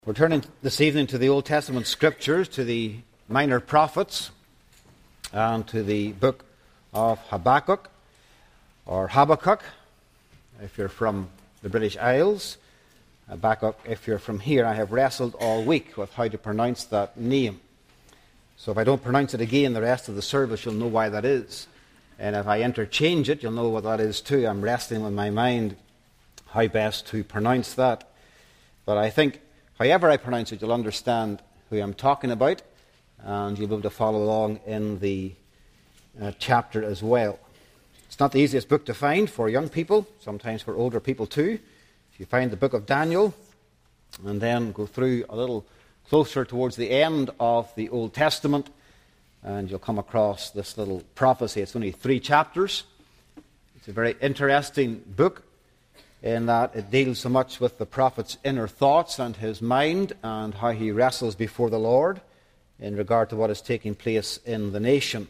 We're turning this evening to the Old Testament Scriptures, to the minor prophets, and to the book of Habakkuk, or Habakkuk, if you're from the British Isles. Habakkuk, if you're from here. I have wrestled all week with how to pronounce that name. So if I don't pronounce it again the rest of the service, you'll know why that is. And if I interchange it, you'll know what that is too. I'm wrestling with my mind how best to pronounce that. But I think however I pronounce it, you'll understand who I'm talking about, and you'll be able to follow along in the chapter as well. It's not the easiest book to find for young people, sometimes for older people too. If you find the book of Daniel, and then go through a little closer towards the end of the Old Testament, and you'll come across this little prophecy. It's only 3 chapters. It's a very interesting book, in that it deals so much with the prophet's inner thoughts and his mind and how he wrestles before the Lord in regard to what is taking place in the nation.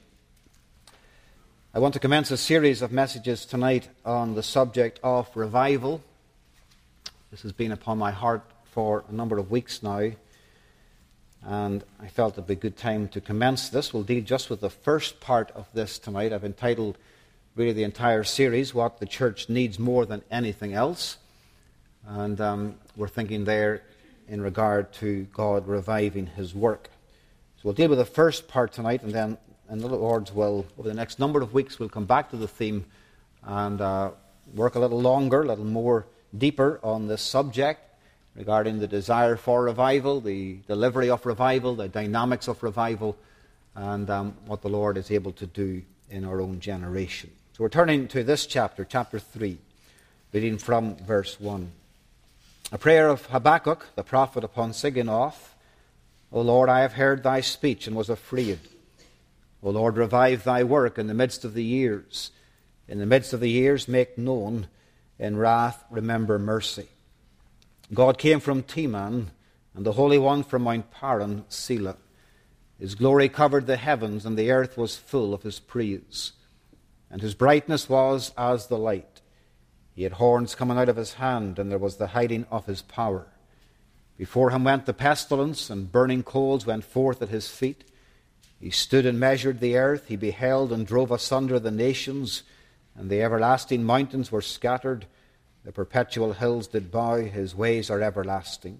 I want to commence a series of messages tonight on the subject of revival. This has been upon my heart for a number of weeks now, and I felt it would be a good time to commence this. We'll deal just with the first part of this tonight. I've entitled really the entire series, What the Church Needs More Than Anything Else. And we're thinking there in regard to God reviving his work. So we'll deal with the first part tonight, and then in the Lord's will, over the next number of weeks, we'll come back to the theme and work a little longer, a little more deeper on this subject regarding the desire for revival, the delivery of revival, the dynamics of revival, and what the Lord is able to do in our own generation. So we're turning to this chapter, chapter 3, reading from verse 1. A prayer of Habakkuk, the prophet, upon Sigionoth. O Lord, I have heard thy speech and was afraid. O Lord, revive thy work in the midst of the years. In the midst of the years make known. In wrath remember mercy. God came from Teman, and the Holy One from Mount Paran, Selah. His glory covered the heavens, and the earth was full of his praise. And his brightness was as the light. He had horns coming out of his hand, and there was the hiding of his power. Before him went the pestilence, and burning coals went forth at his feet. He stood and measured the earth. He beheld and drove asunder the nations, and the everlasting mountains were scattered. The perpetual hills did bow. His ways are everlasting.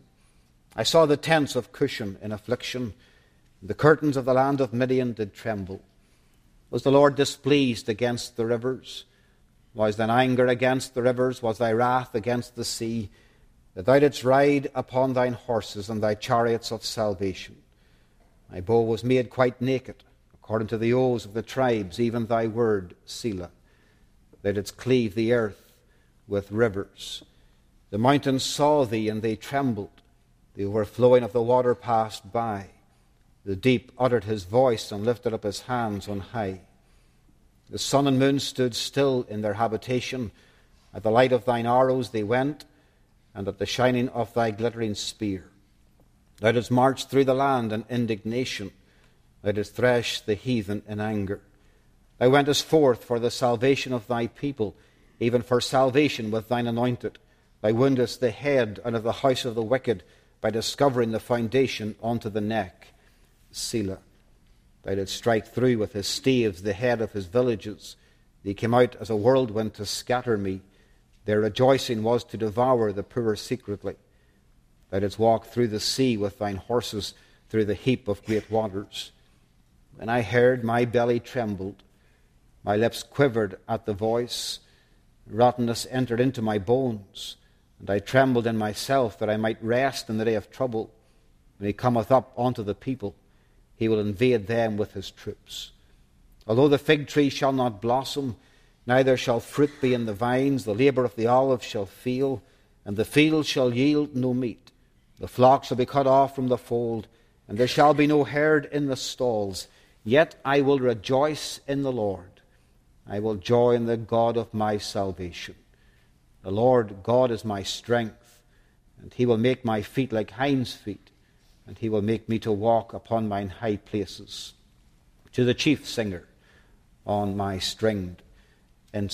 I saw the tents of Cushan in affliction. The curtains of the land of Midian did tremble. Was the Lord displeased against the rivers? Was thine anger against the rivers? Was thy wrath against the sea? That thou didst ride upon thine horses and thy chariots of salvation. Thy bow was made quite naked, according to the oaths of the tribes, even thy word, Selah. Thou didst cleave the earth with rivers. The mountains saw thee, and they trembled. The overflowing of the water passed by. The deep uttered his voice and lifted up his hands on high. The sun and moon stood still in their habitation. At the light of thine arrows they went, and at the shining of thy glittering spear. Thou didst march through the land in indignation. Thou didst thresh the heathen in anger. Thou wentest forth for the salvation of thy people, even for salvation with thine anointed. Thou woundest the head out of the house of the wicked by discovering the foundation unto the neck. Selah. Thou didst strike through with his staves the head of his villages. They came out as a whirlwind to scatter me. Their rejoicing was to devour the poor secretly. Thou didst walk through the sea with thine horses, through the heap of great waters. When I heard, my belly trembled. My lips quivered at the voice. Rottenness entered into my bones, and I trembled in myself that I might rest in the day of trouble. When he cometh up unto the people, he will invade them with his troops. Although the fig tree shall not blossom, neither shall fruit be in the vines, the labour of the olive shall fail, and the field shall yield no meat. The flock shall be cut off from the fold, and there shall be no herd in the stalls. Yet I will rejoice in the Lord. I will joy in the God of my salvation. The Lord God is my strength, and he will make my feet like hinds' feet, and he will make me to walk upon mine high places. To the chief singer on my stringed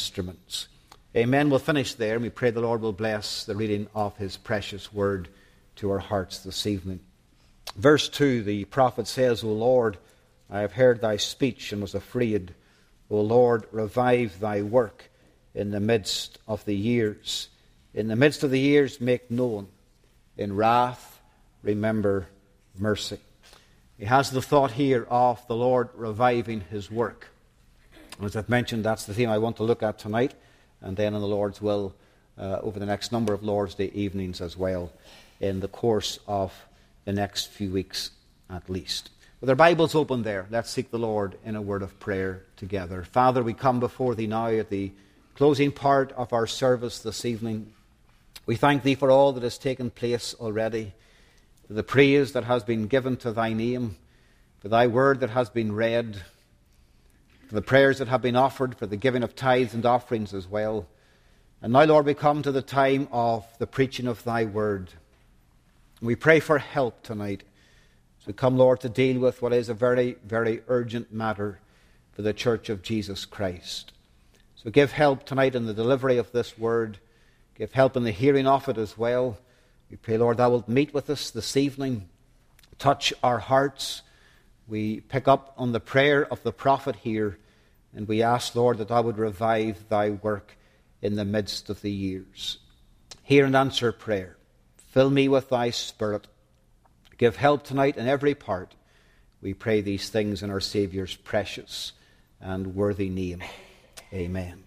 instruments. Amen. We'll finish there, and we pray the Lord will bless the reading of his precious word to our hearts this evening. Verse 2, the prophet says, O Lord, I have heard thy speech and was afraid. O Lord, revive thy work in the midst of the years. In the midst of the years make known. In wrath remember mercy. He has the thought here of the Lord reviving his work. As I've mentioned, that's the theme I want to look at tonight, and then in the Lord's will over the next number of Lord's Day evenings as well, in the course of the next few weeks at least. With our Bibles open there, let's seek the Lord in a word of prayer together. Father, we come before thee now at the closing part of our service this evening. We thank thee for all that has taken place already, for the praise that has been given to thy name, for thy word that has been read, for the prayers that have been offered, for the giving of tithes and offerings as well. And now, Lord, we come to the time of the preaching of thy word. We pray for help tonight as we come, Lord, to deal with what is a very, very urgent matter for the Church of Jesus Christ. So give help tonight in the delivery of this word. Give help in the hearing of it as well. We pray, Lord, thou wilt meet with us this evening. Touch our hearts. We pick up on the prayer of the prophet here, and we ask, Lord, that thou would revive thy work in the midst of the years. Hear and answer prayer. Fill me with thy Spirit. Give help tonight in every part. We pray these things in our Saviour's precious and worthy name. Amen.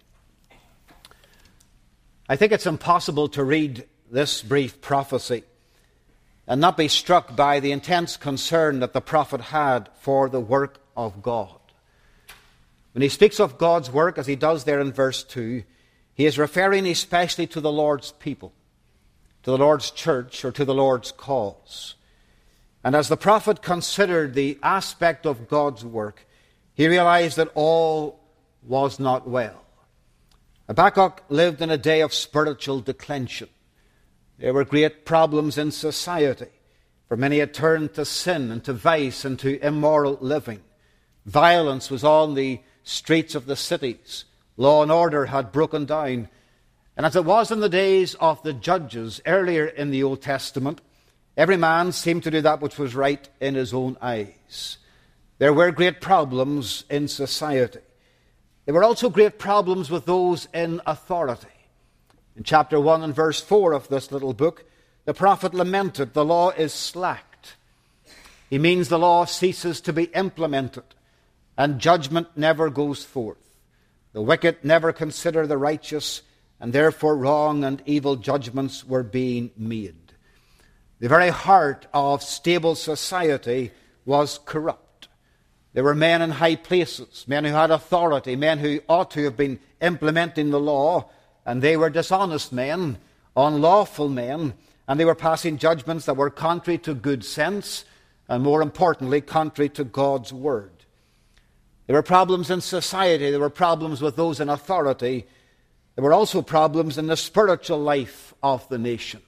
I think it's impossible to read this brief prophecy and not be struck by the intense concern that the prophet had for the work of God. When he speaks of God's work, as he does there in verse 2, he is referring especially to the Lord's people, to the Lord's church, or to the Lord's cause. And as the prophet considered the aspect of God's work, he realized that all was not well. Habakkuk lived in a day of spiritual declension. There were great problems in society, for many had turned to sin and to vice and to immoral living. Violence was on the streets of the cities. Law and order had broken down. And as it was in the days of the judges earlier in the Old Testament, every man seemed to do that which was right in his own eyes. There were great problems in society. There were also great problems with those in authority. In chapter 1 and verse 4 of this little book, the prophet lamented, the law is slacked. He means the law ceases to be implemented, and judgment never goes forth. The wicked never consider the righteous, and therefore wrong and evil judgments were being made. The very heart of stable society was corrupt. There were men in high places, men who had authority, men who ought to have been implementing the law, and they were dishonest men, unlawful men, and they were passing judgments that were contrary to good sense, and more importantly, contrary to God's word. There were problems in society. There were problems with those in authority. There were also problems in the spiritual life of the nation.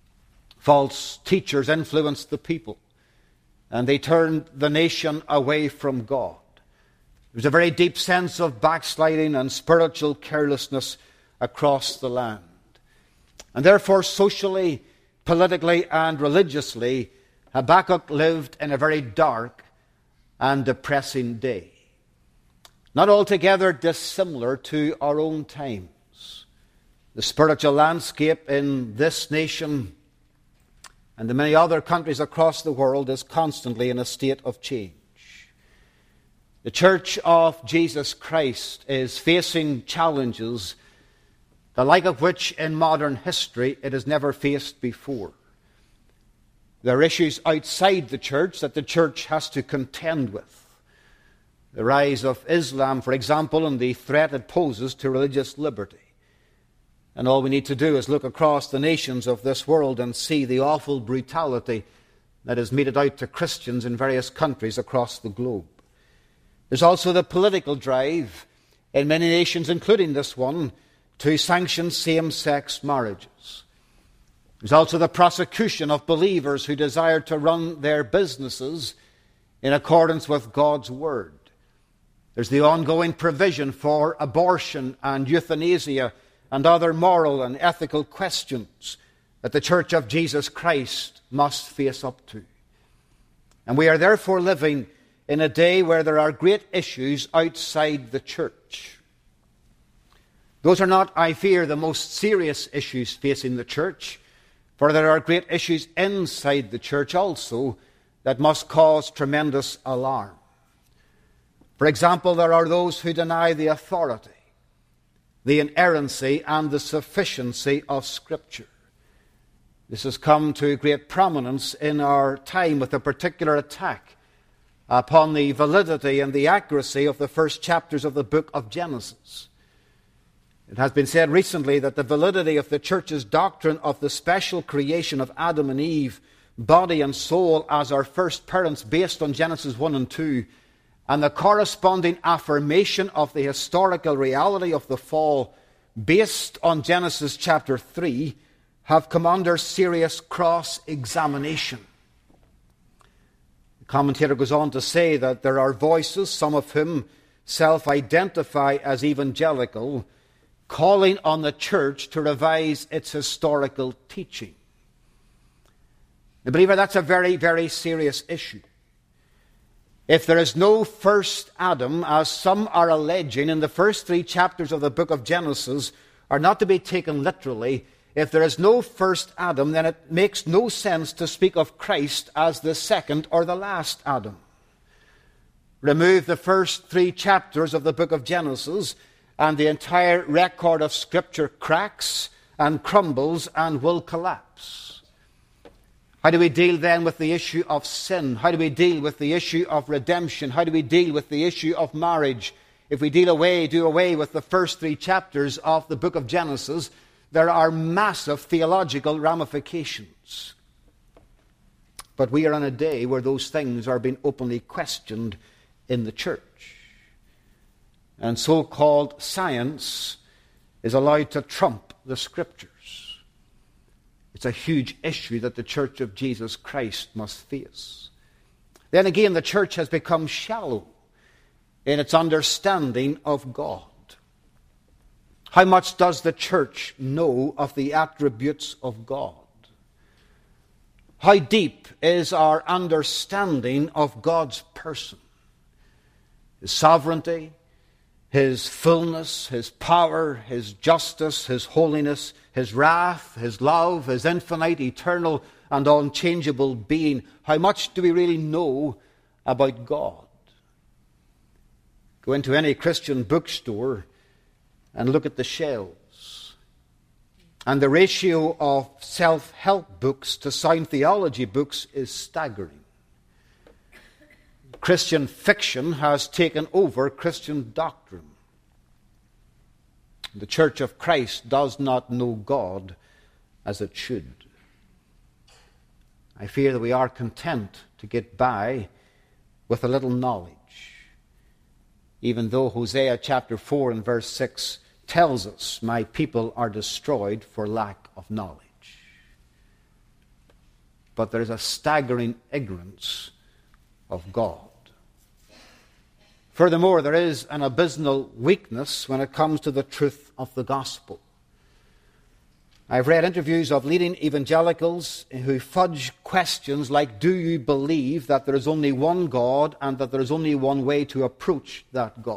False teachers influenced the people, and they turned the nation away from God. There was a very deep sense of backsliding and spiritual carelessness across the land. And therefore, socially, politically, and religiously, Habakkuk lived in a very dark and depressing day. Not altogether dissimilar to our own times. The spiritual landscape in this nation and in many other countries across the world is constantly in a state of change. The Church of Jesus Christ is facing challenges the like of which in modern history it has never faced before. There are issues outside the church that the church has to contend with. The rise of Islam, for example, and the threat it poses to religious liberty. And all we need to do is look across the nations of this world and see the awful brutality that is meted out to Christians in various countries across the globe. There's also the political drive in many nations, including this one, to sanction same-sex marriages. There's also the prosecution of believers who desire to run their businesses in accordance with God's word. There's the ongoing provision for abortion and euthanasia and other moral and ethical questions that the Church of Jesus Christ must face up to. And we are therefore living in a day where there are great issues outside the church. Those are not, I fear, the most serious issues facing the church, for there are great issues inside the church also that must cause tremendous alarm. For example, there are those who deny the authority, the inerrancy, and the sufficiency of Scripture. This has come to great prominence in our time with a particular attack upon the validity and the accuracy of the first chapters of the book of Genesis. It has been said recently that the validity of the church's doctrine of the special creation of Adam and Eve, body and soul, as our first parents based on Genesis 1 and 2, and the corresponding affirmation of the historical reality of the fall based on Genesis chapter 3 have come under serious cross-examination. The commentator goes on to say that there are voices, some of whom self-identify as evangelical, calling on the church to revise its historical teaching. The believer, that's a very, very serious issue. If there is no first Adam, as some are alleging in the first 3 chapters of the book of Genesis are not to be taken literally, if there is no first Adam, then it makes no sense to speak of Christ as the second or the last Adam. Remove the first 3 chapters of the book of Genesis, and the entire record of Scripture cracks and crumbles and will collapse. How do we deal then with the issue of sin? How do we deal with the issue of redemption? How do we deal with the issue of marriage? If we do away with the first 3 chapters of the book of Genesis, there are massive theological ramifications. But we are in a day where those things are being openly questioned in the church. And so-called science is allowed to trump the Scriptures. It's a huge issue that the Church of Jesus Christ must face. Then again, the church has become shallow in its understanding of God. How much does the church know of the attributes of God? How deep is our understanding of God's person? His sovereignty, His fullness, His power, His justice, His holiness, His wrath, His love, His infinite, eternal, and unchangeable being. How much do we really know about God? Go into any Christian bookstore and look at the shelves. And the ratio of self-help books to sound theology books is staggering. Christian fiction has taken over Christian doctrine. The Church of Christ does not know God as it should. I fear that we are content to get by with a little knowledge, even though Hosea chapter 4 and verse 6 tells us, "My people are destroyed for lack of knowledge." But there is a staggering ignorance of God. Furthermore, there is an abysmal weakness when it comes to the truth of the gospel. I've read interviews of leading evangelicals who fudge questions like, do you believe that there is only one God and that there is only one way to approach that God?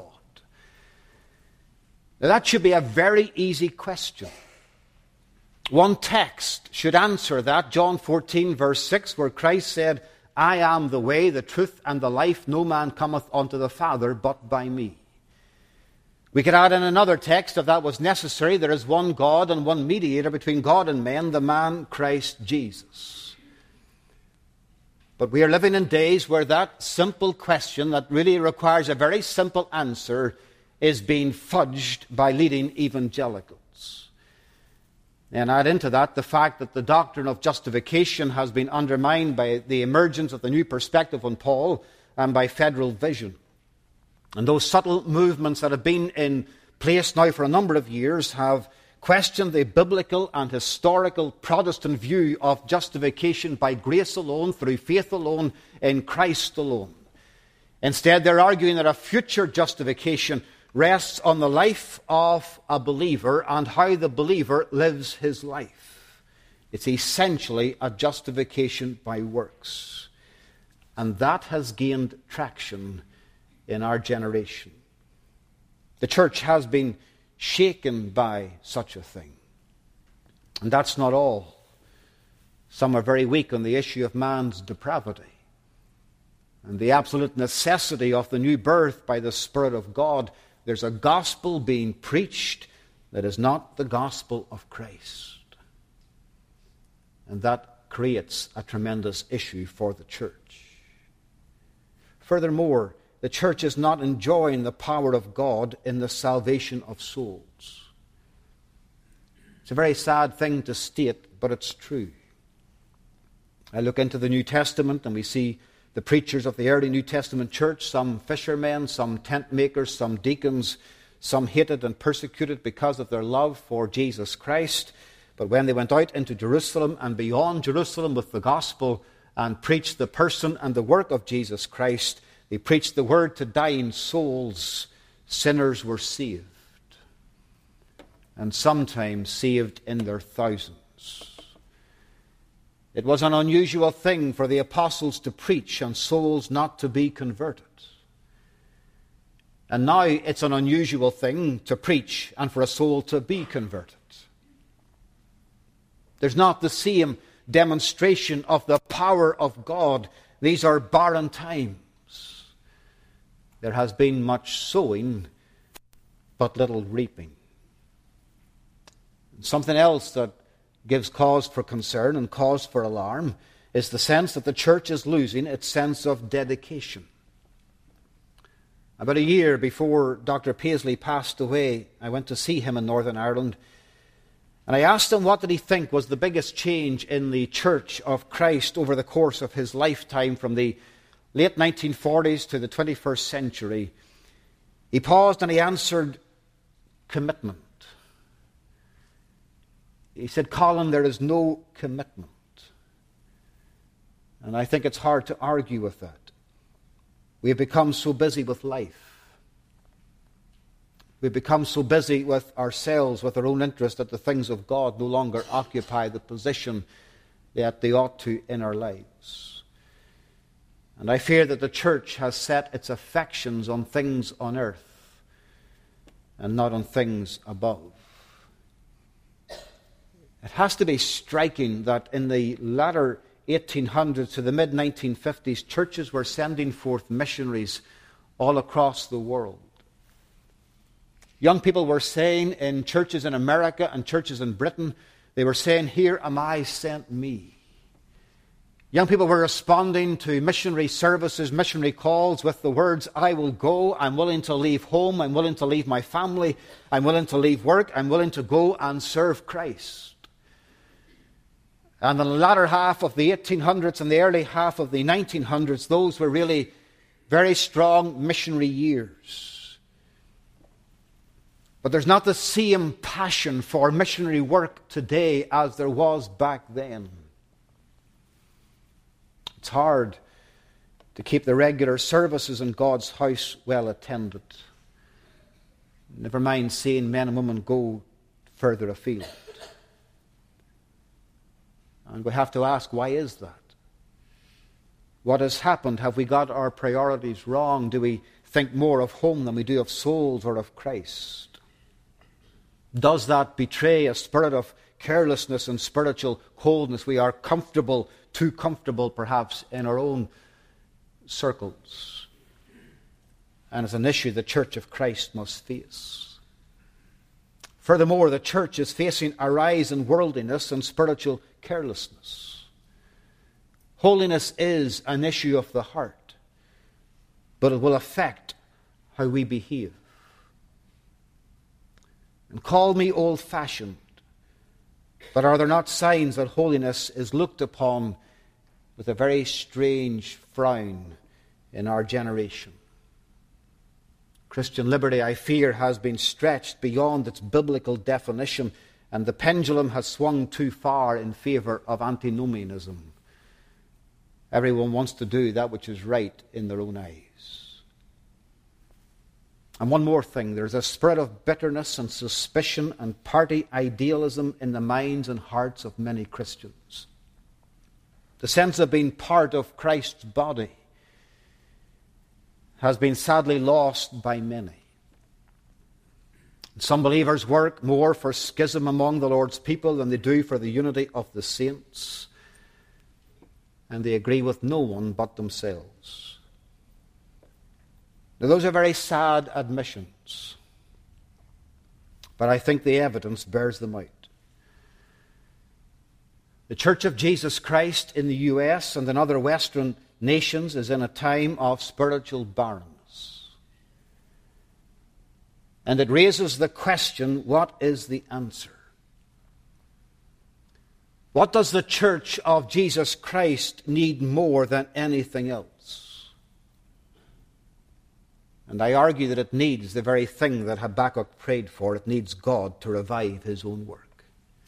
Now, that should be a very easy question. One text should answer that, John 14, verse 6, where Christ said, "I am the way, the truth, and the life. No man cometh unto the Father but by me." We could add in another text, if that was necessary. There is one God and one mediator between God and men, the man Christ Jesus. But we are living in days where that simple question that really requires a very simple answer is being fudged by leading evangelicals. And add into that the fact that the doctrine of justification has been undermined by the emergence of the new perspective on Paul and by federal vision. And those subtle movements that have been in place now for a number of years have questioned the biblical and historical Protestant view of justification by grace alone, through faith alone, in Christ alone. Instead, they're arguing that a future justification rests on the life of a believer and how the believer lives his life. It's essentially a justification by works. And that has gained traction in our generation. The church has been shaken by such a thing. And that's not all. Some are very weak on the issue of man's depravity and the absolute necessity of the new birth by the Spirit of God. There's a gospel being preached that is not the gospel of Christ. And that creates a tremendous issue for the church. Furthermore, the church is not enjoying the power of God in the salvation of souls. It's a very sad thing to state, but it's true. I look into the New Testament and we see the preachers of the early New Testament church, some fishermen, some tent makers, some deacons, some hated and persecuted because of their love for Jesus Christ. But when they went out into Jerusalem and beyond Jerusalem with the gospel and preached the person and the work of Jesus Christ, they preached the word to dying souls. Sinners were saved, and sometimes saved in their thousands. It was an unusual thing for the apostles to preach and souls not to be converted. And now it's an unusual thing to preach and for a soul to be converted. There's not the same demonstration of the power of God. These are barren times. There has been much sowing, but little reaping. Something else that gives cause for concern and cause for alarm is the sense that the church is losing its sense of dedication. About a year before Dr. Paisley passed away, I went to see him in Northern Ireland, and I asked him what did he think was the biggest change in the Church of Christ over the course of his lifetime from the late 1940s to the 21st century. He paused and he answered, commitment. He said, Colin, there is no commitment. And I think it's hard to argue with that. We have become so busy with life. We've become so busy with ourselves, with our own interest, that the things of God no longer occupy the position that they ought to in our lives. And I fear that the church has set its affections on things on earth and not on things above. It has to be striking that in the latter 1800s to the mid-1950s, churches were sending forth missionaries all across the world. Young people were saying in churches in America and churches in Britain, they were saying, here am I, sent me. Young people were responding to missionary services, missionary calls with the words, I will go, I'm willing to leave home, I'm willing to leave my family, I'm willing to leave work, I'm willing to go and serve Christ. And in the latter half of the 1800s and the early half of the 1900s, those were really very strong missionary years. But there's not the same passion for missionary work today as there was back then. It's hard to keep the regular services in God's house well attended. Never mind seeing men and women go further afield. And we have to ask, why is that? What has happened? Have we got our priorities wrong? Do we think more of home than we do of souls or of Christ? Does that betray a spirit of carelessness and spiritual coldness? We are comfortable, too comfortable perhaps, in our own circles. And it's an issue the Church of Christ must face. Furthermore, the church is facing a rise in worldliness and spiritual carelessness. Holiness is an issue of the heart, but it will affect how we behave. And call me old-fashioned, but are there not signs that holiness is looked upon with a very strange frown in our generation? Christian liberty, I fear, has been stretched beyond its biblical definition, and the pendulum has swung too far in favor of antinomianism. Everyone wants to do that which is right in their own eyes. And one more thing, there's a spirit of bitterness and suspicion and party idealism in the minds and hearts of many Christians. The sense of being part of Christ's body has been sadly lost by many. Some believers work more for schism among the Lord's people than they do for the unity of the saints, and they agree with no one but themselves. Now, those are very sad admissions, but I think the evidence bears them out. The Church of Jesus Christ in the U.S. and in other Western nations is in a time of spiritual barrenness. And it raises the question, what is the answer? What does the Church of Jesus Christ need more than anything else? And I argue that it needs the very thing that Habakkuk prayed for. It needs God to revive his own work.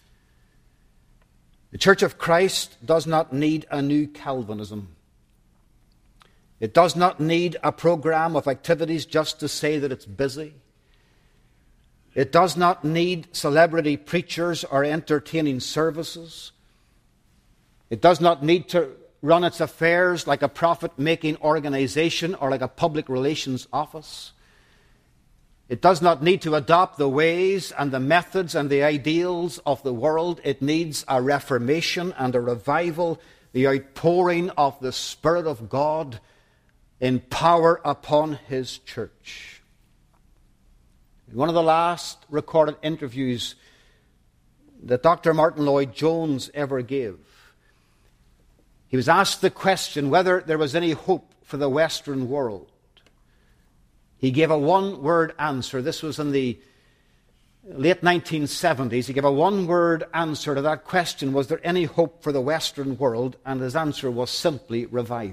The Church of Christ does not need a new Calvinism. It does not need a program of activities just to say that it's busy. It does not need celebrity preachers or entertaining services. It does not need to run its affairs like a profit-making organization or like a public relations office. It does not need to adopt the ways and the methods and the ideals of the world. It needs a reformation and a revival, the outpouring of the Spirit of God in power upon His church. In one of the last recorded interviews that Dr. Martin Lloyd-Jones ever gave, he was asked the question whether there was any hope for the Western world. He gave a one-word answer. This was in the late 1970s. He gave a one-word answer to that question, was there any hope for the Western world? And his answer was simply revival.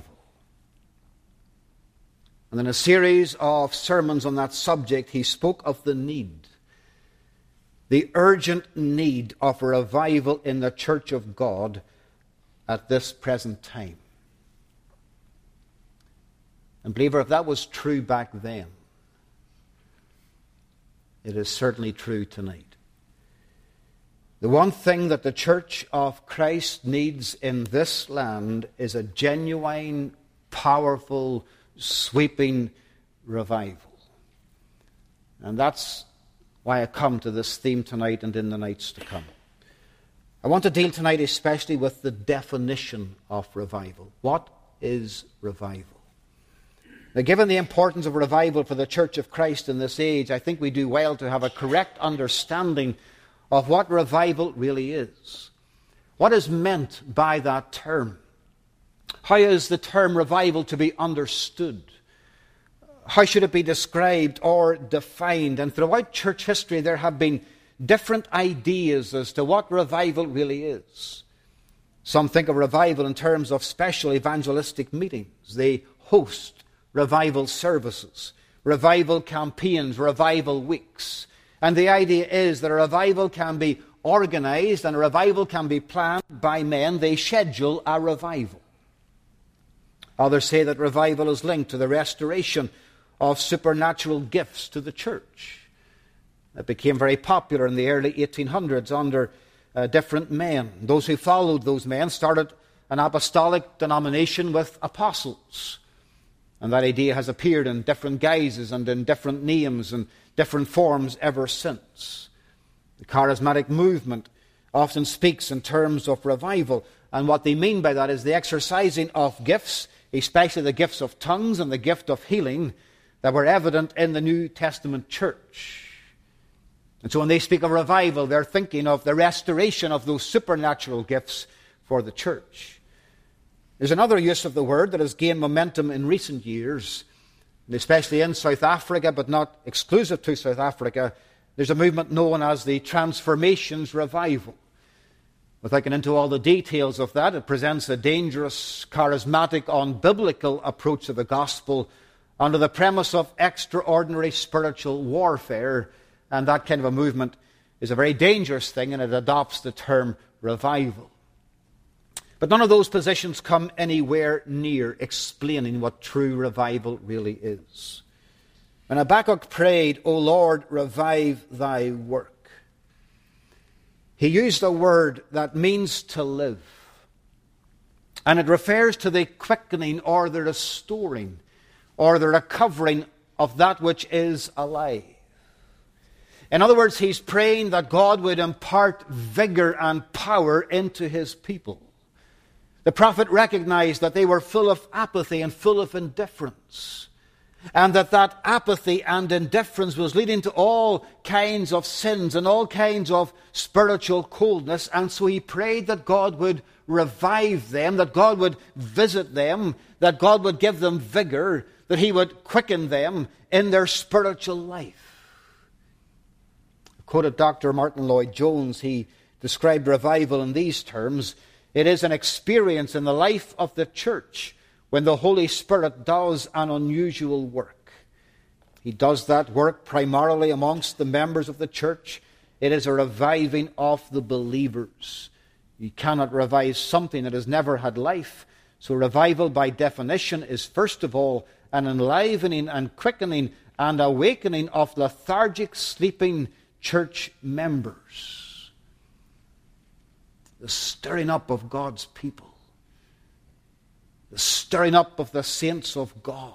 And in a series of sermons on that subject, he spoke of the urgent need of a revival in the Church of God at this present time. And believer, if that was true back then, it is certainly true tonight. The one thing that the Church of Christ needs in this land is a genuine, powerful, sweeping revival. And that's why I come to this theme tonight and in the nights to come. I want to deal tonight especially with the definition of revival. What is revival? Now, given the importance of revival for the Church of Christ in this age, I think we do well to have a correct understanding of what revival really is. What is meant by that term? How is the term revival to be understood? How should it be described or defined? And throughout church history, there have been different ideas as to what revival really is. Some think of revival in terms of special evangelistic meetings. They host revival services, revival campaigns, revival weeks. And the idea is that a revival can be organized and a revival can be planned by men. They schedule a revival. Others say that revival is linked to the restoration of supernatural gifts to the church. It became very popular in the early 1800s under different men. Those who followed those men started an apostolic denomination with apostles. And that idea has appeared in different guises and in different names and different forms ever since. The charismatic movement often speaks in terms of revival. And what they mean by that is the exercising of gifts, especially the gifts of tongues and the gift of healing that were evident in the New Testament church. And so when they speak of revival, they're thinking of the restoration of those supernatural gifts for the church. There's another use of the word that has gained momentum in recent years, especially in South Africa, but not exclusive to South Africa. There's a movement known as the Transformations Revival. Without getting into all the details of that, it presents a dangerous, charismatic, unbiblical approach to the gospel under the premise of extraordinary spiritual warfare. And that kind of a movement is a very dangerous thing, and it adopts the term revival. But none of those positions come anywhere near explaining what true revival really is. When Habakkuk prayed, O Lord, revive thy work, he used a word that means to live. And it refers to the quickening or the restoring or the recovering of that which is alive. In other words, he's praying that God would impart vigor and power into his people. The prophet recognized that they were full of apathy and full of indifference, and that apathy and indifference was leading to all kinds of sins and all kinds of spiritual coldness. And so he prayed that God would revive them, that God would visit them, that God would give them vigor, that he would quicken them in their spiritual life. Quoted Dr. Martin Lloyd-Jones. He described revival in these terms: it is an experience in the life of the church when the Holy Spirit does an unusual work. He does that work primarily amongst the members of the church. It is a reviving of the believers. You cannot revive something that has never had life. So revival by definition is first of all an enlivening and quickening and awakening of lethargic, sleeping church members. The stirring up of God's people. The stirring up of the saints of God.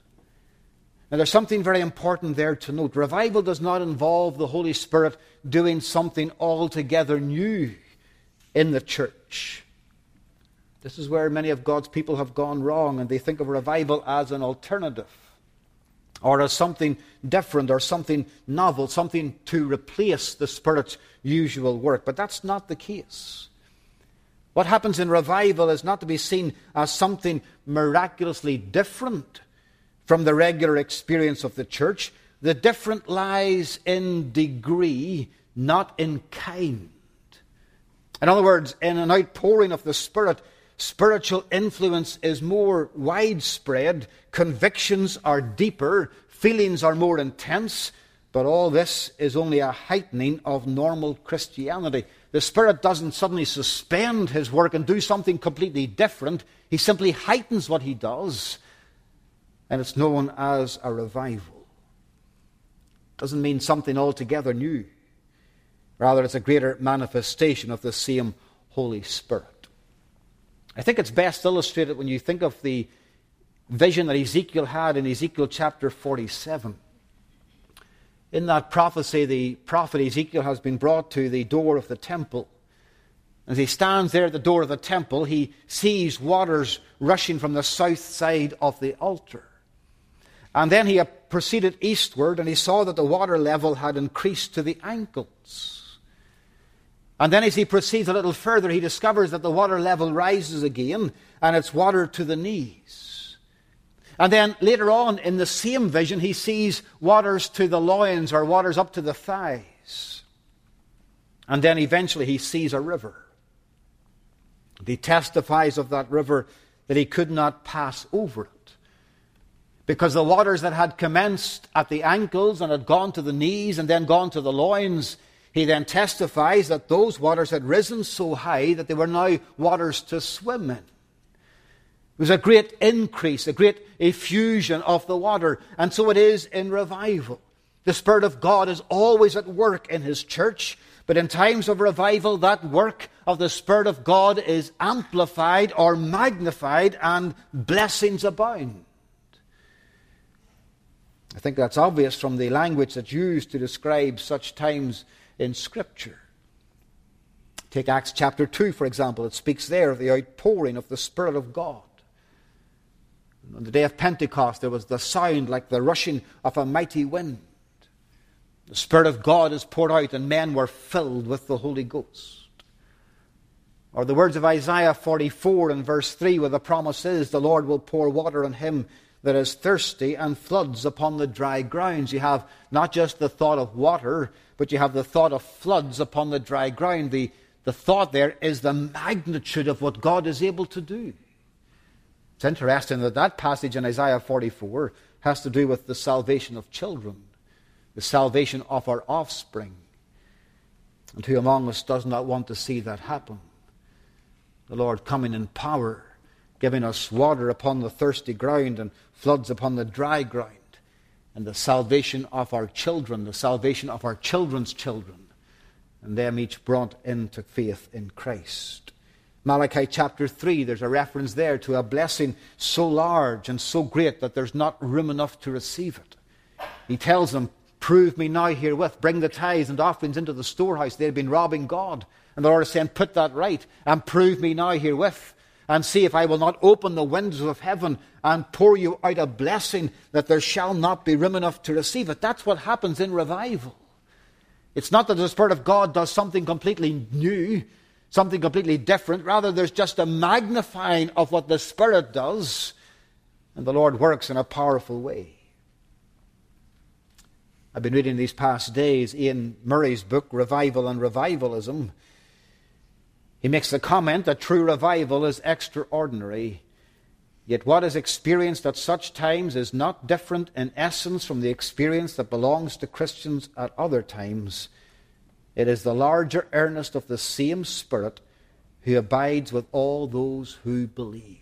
Now there's something very important there to note. Revival does not involve the Holy Spirit doing something altogether new in the church. This is where many of God's people have gone wrong, and they think of revival as an alternative, or as something different, or something novel, something to replace the Spirit's usual work. But that's not the case. What happens in revival is not to be seen as something miraculously different from the regular experience of the church. The difference lies in degree, not in kind. In other words, in an outpouring of the Spirit, spiritual influence is more widespread, convictions are deeper, feelings are more intense, but all this is only a heightening of normal Christianity. The Spirit doesn't suddenly suspend his work and do something completely different. He simply heightens what he does, and it's known as a revival. Doesn't mean something altogether new. Rather, it's a greater manifestation of the same Holy Spirit. I think it's best illustrated when you think of the vision that Ezekiel had in Ezekiel chapter 47. In that prophecy, the prophet Ezekiel has been brought to the door of the temple. As he stands there at the door of the temple, he sees waters rushing from the south side of the altar. And then he proceeded eastward, and he saw that the water level had increased to the ankles. And then as he proceeds a little further, he discovers that the water level rises again, and it's water to the knees. And then later on in the same vision, he sees waters to the loins, or waters up to the thighs. And then eventually he sees a river. And he testifies of that river that he could not pass over it, because the waters that had commenced at the ankles and had gone to the knees and then gone to the loins, he then testifies that those waters had risen so high that they were now waters to swim in. It was a great increase, a great effusion of the water. And so it is in revival. The Spirit of God is always at work in His church, but in times of revival, that work of the Spirit of God is amplified or magnified, and blessings abound. I think that's obvious from the language that's used to describe such times in Scripture. Take Acts chapter 2, for example. It speaks there of the outpouring of the Spirit of God. On the day of Pentecost, there was the sound like the rushing of a mighty wind. The Spirit of God is poured out, and men were filled with the Holy Ghost. Or the words of Isaiah 44 and verse 3, where the promise is, the Lord will pour water on him that is thirsty, and floods upon the dry grounds. You have not just the thought of water, but you have the thought of floods upon the dry ground. The thought there is the magnitude of what God is able to do. It's interesting that that passage in Isaiah 44 has to do with the salvation of children, the salvation of our offspring. And who among us does not want to see that happen? The Lord coming in power, giving us water upon the thirsty ground and floods upon the dry ground. and the salvation of our children, the salvation of our children's children, and them each brought into faith in Christ. Malachi chapter 3, there's a reference there to a blessing so large and so great that there's not room enough to receive it. He tells them, prove me now herewith, bring the tithes and offerings into the storehouse. They had been robbing God. And the Lord is saying, put that right, and prove me now herewith, and see if I will not open the windows of heaven and pour you out a blessing that there shall not be room enough to receive it. That's what happens in revival. It's not that the Spirit of God does something completely new, something completely different. Rather, there's just a magnifying of what the Spirit does, and the Lord works in a powerful way. I've been reading these past days Ian Murray's book, Revival and Revivalism. He makes the comment that true revival is extraordinary, yet what is experienced at such times is not different in essence from the experience that belongs to Christians at other times. It is the larger earnest of the same Spirit who abides with all those who believe.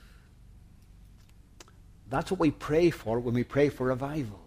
That's what we pray for when we pray for revival.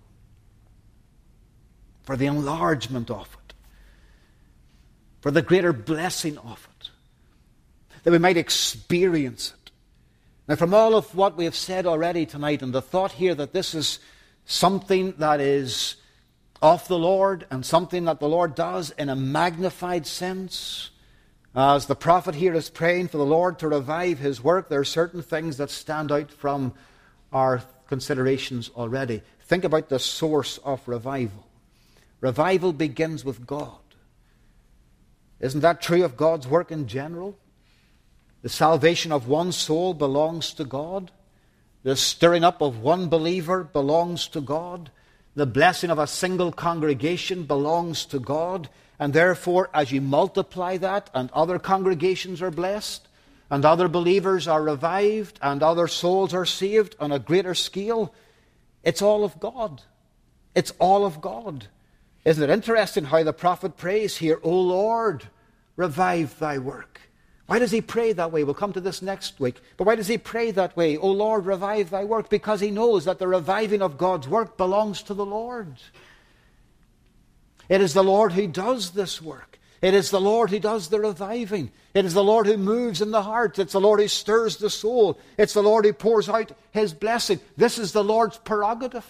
For the enlargement of it. For the greater blessing of it. That we might experience it. Now, from all of what we have said already tonight, and the thought here that this is something that is of the Lord, and something that the Lord does in a magnified sense, as the prophet here is praying for the Lord to revive His work, there are certain things that stand out from our considerations already. Think about the source of revival. Revival begins with God. Isn't that true of God's work in general? The salvation of one soul belongs to God. The stirring up of one believer belongs to God. The blessing of a single congregation belongs to God. And therefore, as you multiply that, and other congregations are blessed, and other believers are revived, and other souls are saved on a greater scale, it's all of God. It's all of God. Isn't it interesting how the prophet prays here, O Lord, revive thy work. Why does he pray that way? We'll come to this next week. But why does he pray that way? O Lord, revive thy work. Because he knows that the reviving of God's work belongs to the Lord. It is the Lord who does this work. It is the Lord who does the reviving. It is the Lord who moves in the heart. It's the Lord who stirs the soul. It's the Lord who pours out His blessing. This is the Lord's prerogative.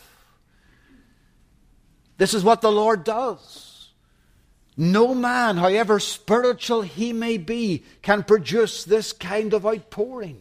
This is what the Lord does. No man, however spiritual he may be, can produce this kind of outpouring.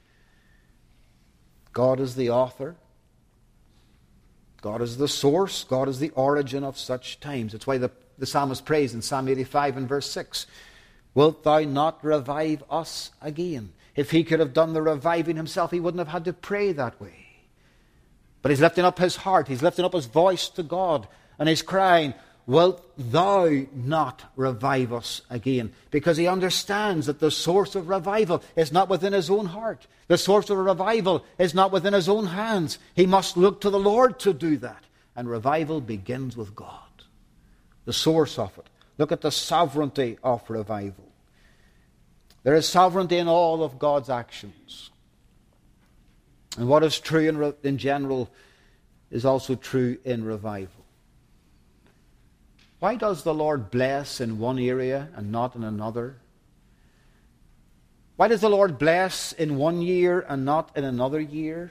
God is the author. God is the source. God is the origin of such times. That's why the psalmist prays in Psalm 85 and verse 6, wilt thou not revive us again? If he could have done the reviving himself, he wouldn't have had to pray that way. But he's lifting up his heart. He's lifting up his voice to God. And he's crying, wilt thou not revive us again? Because he understands that the source of revival is not within his own heart. The source of revival is not within his own hands. He must look to the Lord to do that. And revival begins with God. The source of it. Look at the sovereignty of revival. There is sovereignty in all of God's actions. And what is true in general is also true in revival. Why does the Lord bless in one area and not in another? Why does the Lord bless in one year and not in another year?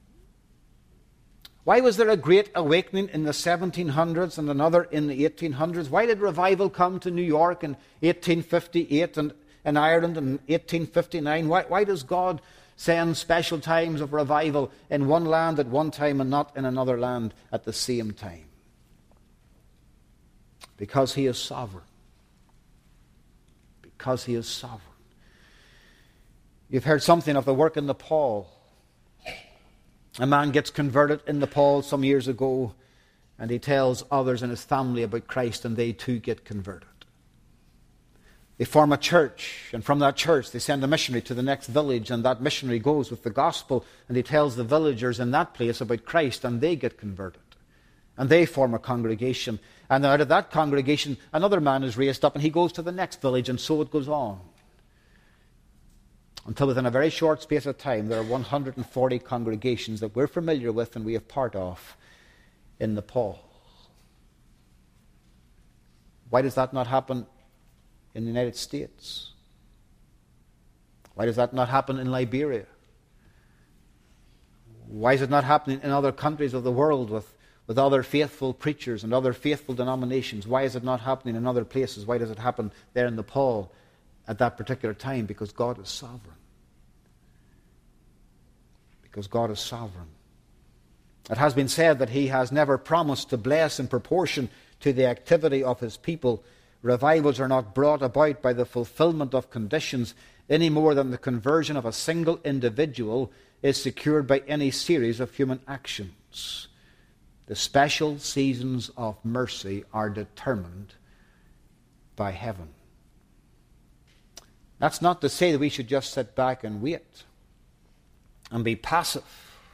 Why was there a great awakening in the 1700s and another in the 1800s? Why did revival come to New York in 1858 and in Ireland in 1859? Why does God send special times of revival in one land at one time and not in another land at the same time? Because He is sovereign. Because He is sovereign. You've heard something of the work in Nepal. A man gets converted in Nepal some years ago, and he tells others in his family about Christ, and they too get converted. They form a church, and from that church they send a missionary to the next village, and that missionary goes with the gospel, and he tells the villagers in that place about Christ, and they get converted. And they form a congregation. And out of that congregation, another man is raised up, and he goes to the next village, and so it goes on. Until within a very short space of time, there are 140 congregations that we're familiar with and we have part of in Nepal? Why does that not happen in the United States? Why does that not happen in Liberia? Why is it not happening in other countries of the world with other faithful preachers and other faithful denominations? Why is it not happening in other places? Why does it happen there in Nepal at that particular time? Because God is sovereign. Because God is sovereign. It has been said that He has never promised to bless in proportion to the activity of His people. Revivals are not brought about by the fulfillment of conditions any more than the conversion of a single individual is secured by any series of human actions. The special seasons of mercy are determined by heaven. That's not to say that we should just sit back and wait and be passive.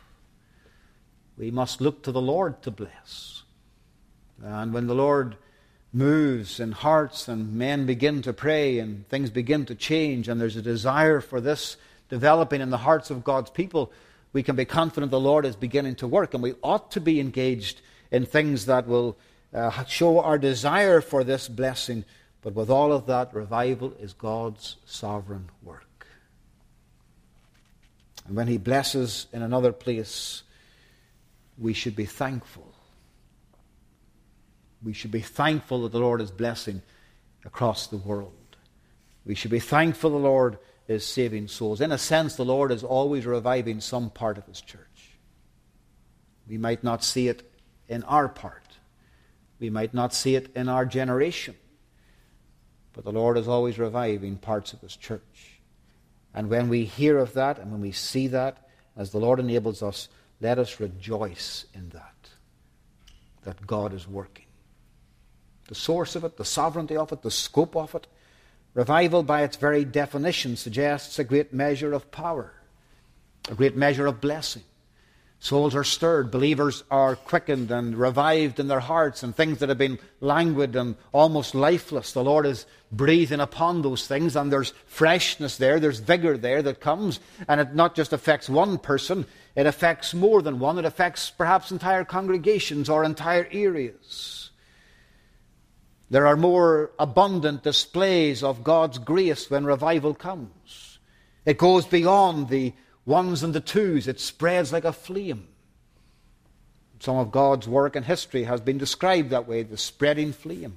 We must look to the Lord to bless. And when the Lord moves in hearts and men begin to pray and things begin to change and there's a desire for this developing in the hearts of God's people, we can be confident the Lord is beginning to work, and we ought to be engaged in things that will show our desire for this blessing. But with all of that, revival is God's sovereign work. And when He blesses in another place, we should be thankful. We should be thankful that the Lord is blessing across the world. We should be thankful the Lord is saving souls. In a sense, the Lord is always reviving some part of His church. We might not see it in our part. We might not see it in our generation. But the Lord is always reviving parts of His church. And when we hear of that and when we see that, as the Lord enables us, let us rejoice in that God is working. The source of it, the sovereignty of it, the scope of it. Revival, by its very definition, suggests a great measure of power, a great measure of blessing. Souls are stirred, believers are quickened and revived in their hearts, and things that have been languid and almost lifeless, the Lord is breathing upon those things, and there's freshness there, there's vigor there that comes, and it not just affects one person, it affects more than one, it affects perhaps entire congregations or entire areas. There are more abundant displays of God's grace when revival comes. It goes beyond the ones and the twos. It spreads like a flame. Some of God's work in history has been described that way, the spreading flame.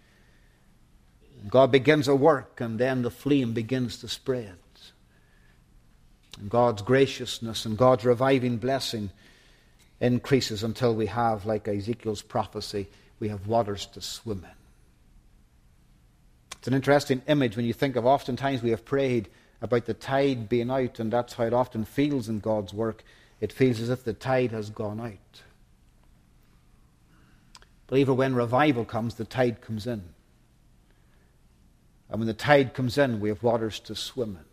God begins a work and then the flame begins to spread. And God's graciousness and God's reviving blessing increases until we have, like Ezekiel's prophecy, we have waters to swim in. It's an interesting image when you think of oftentimes we have prayed about the tide being out, and that's how it often feels in God's work. It feels as if the tide has gone out. Believer, when revival comes, the tide comes in. And when the tide comes in, we have waters to swim in.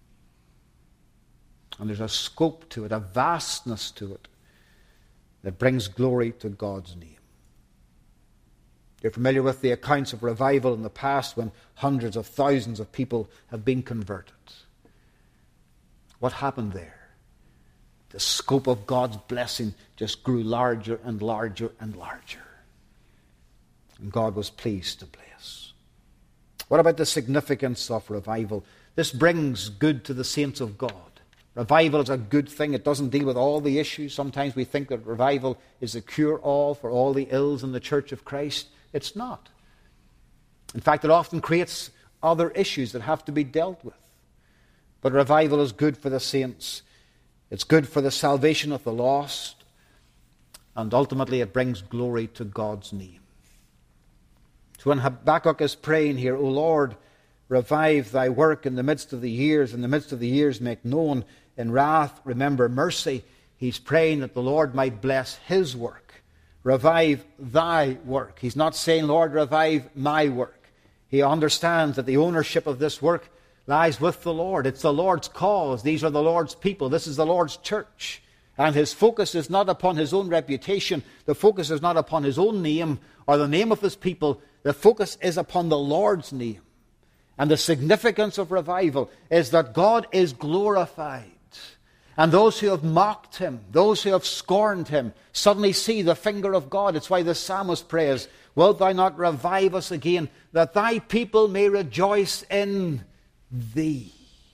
And there's a scope to it, a vastness to it, that brings glory to God's name. You're familiar with the accounts of revival in the past when hundreds of thousands of people have been converted. What happened there? The scope of God's blessing just grew larger and larger and larger. And God was pleased to bless. What about the significance of revival? This brings good to the saints of God. Revival is a good thing. It doesn't deal with all the issues. Sometimes we think that revival is a cure-all for all the ills in the Church of Christ. It's not. In fact, it often creates other issues that have to be dealt with. But revival is good for the saints. It's good for the salvation of the lost. And ultimately it brings glory to God's name. So when Habakkuk is praying here, O Lord, revive thy work in the midst of the years. In the midst of the years make known. In wrath remember mercy. He's praying that the Lord might bless his work. Revive thy work. He's not saying, Lord, revive my work. He understands that the ownership of this work lies with the Lord. It's the Lord's cause. These are the Lord's people. This is the Lord's church. And his focus is not upon his own reputation. The focus is not upon his own name or the name of his people. The focus is upon the Lord's name. And the significance of revival is that God is glorified. And those who have mocked him, those who have scorned him, suddenly see the finger of God. It's why the psalmist prays, wilt thou not revive us again, that thy people may rejoice in thee?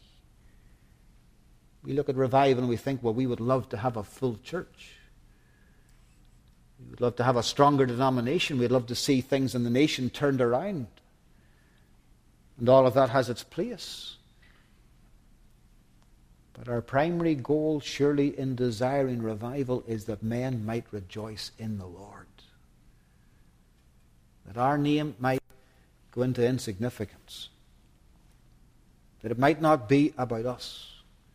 We look at revival and we think, well, we would love to have a full church. We would love to have a stronger denomination. We'd love to see things in the nation turned around. And all of that has its place. But our primary goal, surely, in desiring revival is that men might rejoice in the Lord. That our name might go into insignificance. That it might not be about us,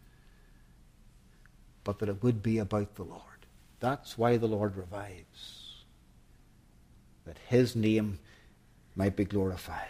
but that it would be about the Lord. That's why the Lord revives. That his name might be glorified.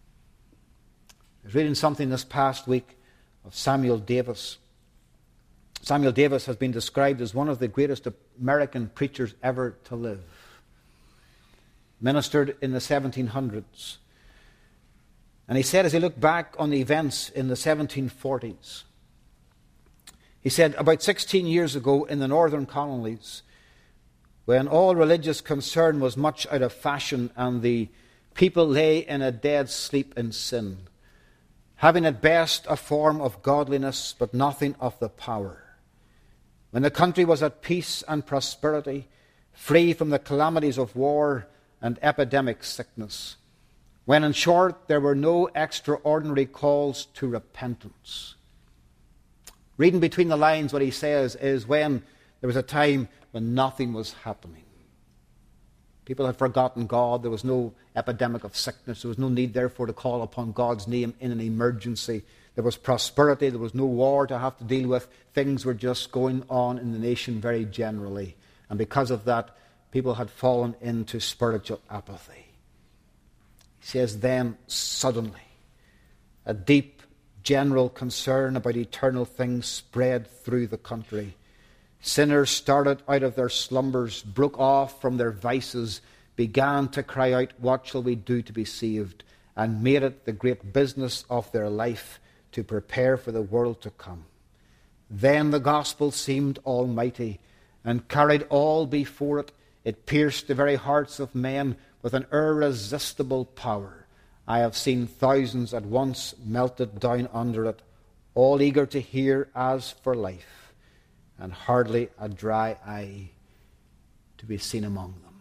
I was reading something this past week of Samuel Davis. Samuel Davis has been described as one of the greatest American preachers ever to live. Ministered in the 1700s. And he said, as he looked back on the events in the 1740s, he said, about 16 years ago in the northern colonies, when all religious concern was much out of fashion and the people lay in a dead sleep in sin, having at best a form of godliness but nothing of the power, when the country was at peace and prosperity, free from the calamities of war and epidemic sickness, when, in short, there were no extraordinary calls to repentance. Reading between the lines, what he says is when there was a time when nothing was happening. People had forgotten God. There was no epidemic of sickness. There was no need, therefore, to call upon God's name in an emergency. There was prosperity. There was no war to have to deal with. Things were just going on in the nation very generally. And because of that, people had fallen into spiritual apathy. He says, then, suddenly, a deep, general concern about eternal things spread through the country. Sinners started out of their slumbers, broke off from their vices, began to cry out, what shall we do to be saved? And made it the great business of their life to prepare for the world to come. Then the gospel seemed almighty and carried all before it. It pierced the very hearts of men with an irresistible power. I have seen thousands at once melted down under it, all eager to hear as for life, and hardly a dry eye to be seen among them.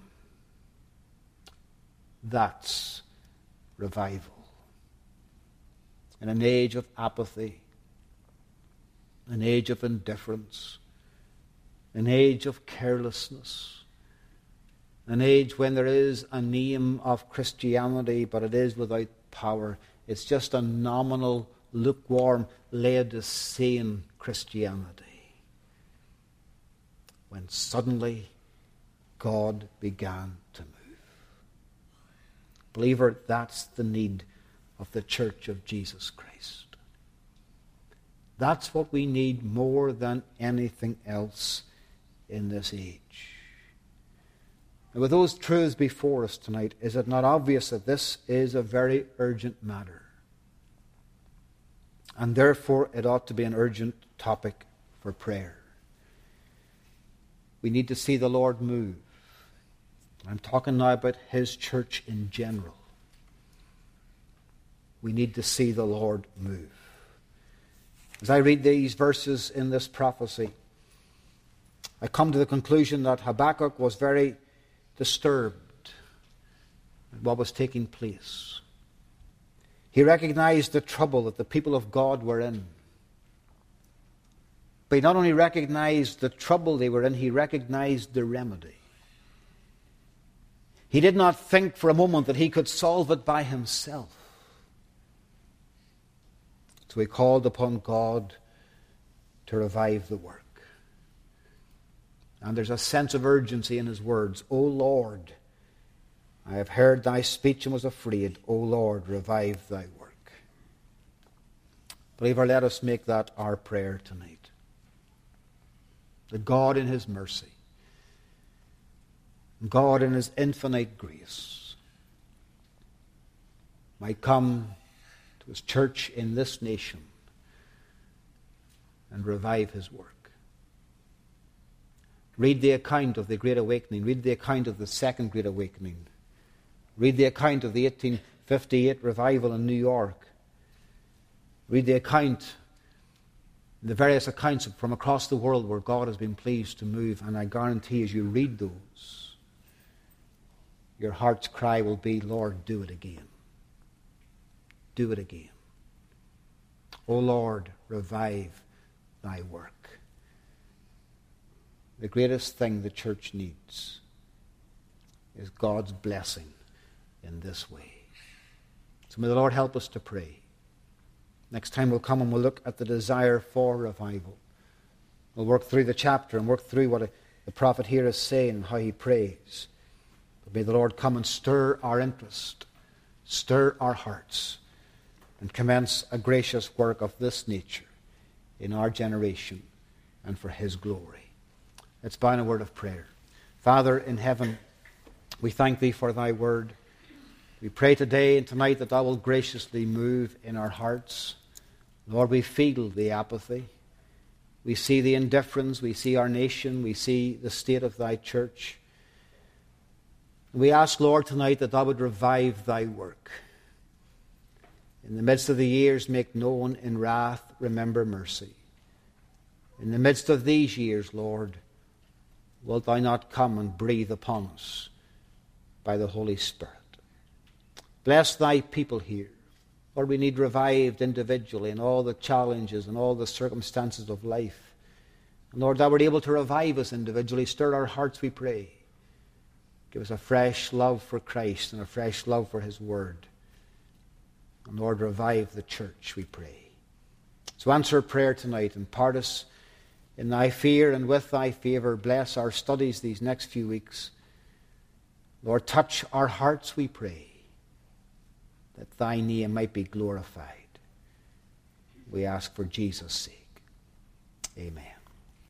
That's revival. In an age of apathy, an age of indifference, an age of carelessness, an age when there is a name of Christianity, but it is without power. It's just a nominal, lukewarm, Laodicean Christianity. When suddenly God began to move. Believer, that's the need of the Church of Jesus Christ. That's what we need more than anything else in this age. And with those truths before us tonight, is it not obvious that this is a very urgent matter? And therefore it ought to be an urgent topic for prayer. We need to see the Lord move. I'm talking now about his church in general. We need to see the Lord move. As I read these verses in this prophecy, I come to the conclusion that Habakkuk was very disturbed at what was taking place. He recognized the trouble that the people of God were in. But he not only recognized the trouble they were in, he recognized the remedy. He did not think for a moment that he could solve it by himself. So he called upon God to revive the work. And there's a sense of urgency in his words. O Lord, I have heard thy speech and was afraid. O Lord, revive thy work. Believer, let us make that our prayer tonight. That God in his mercy, God in his infinite grace, might come to his church in this nation and revive his work. Read the account of the Great Awakening. Read the account of the Second Great Awakening. Read the account of the 1858 revival in New York. Read the account, the various accounts from across the world where God has been pleased to move. And I guarantee as you read those, your heart's cry will be, Lord, do it again. Do it again. O Lord, revive thy work. The greatest thing the church needs is God's blessing in this way. So may the Lord help us to pray. Next time we'll come and we'll look at the desire for revival. We'll work through the chapter and work through what the prophet here is saying and how he prays. But may the Lord come and stir our interest, stir our hearts, and commence a gracious work of this nature in our generation and for his glory. Let's bow in a word of prayer. Father in heaven, we thank thee for thy word. We pray today and tonight that thou wilt graciously move in our hearts. Lord, we feel the apathy. We see the indifference. We see our nation. We see the state of thy church. We ask, Lord, tonight that thou would revive thy work. In the midst of the years, make known in wrath, remember mercy. In the midst of these years, Lord, wilt thou not come and breathe upon us by the Holy Spirit? Bless thy people here. Lord, we need revived individually in all the challenges and all the circumstances of life. And Lord, thou art able to revive us individually. Stir our hearts, we pray. Give us a fresh love for Christ and a fresh love for his word. And Lord, revive the church, we pray. So answer prayer tonight and part us in thy fear and with thy favor. Bless our studies these next few weeks. Lord, touch our hearts, we pray, that thy name might be glorified. We ask for Jesus' sake. Amen.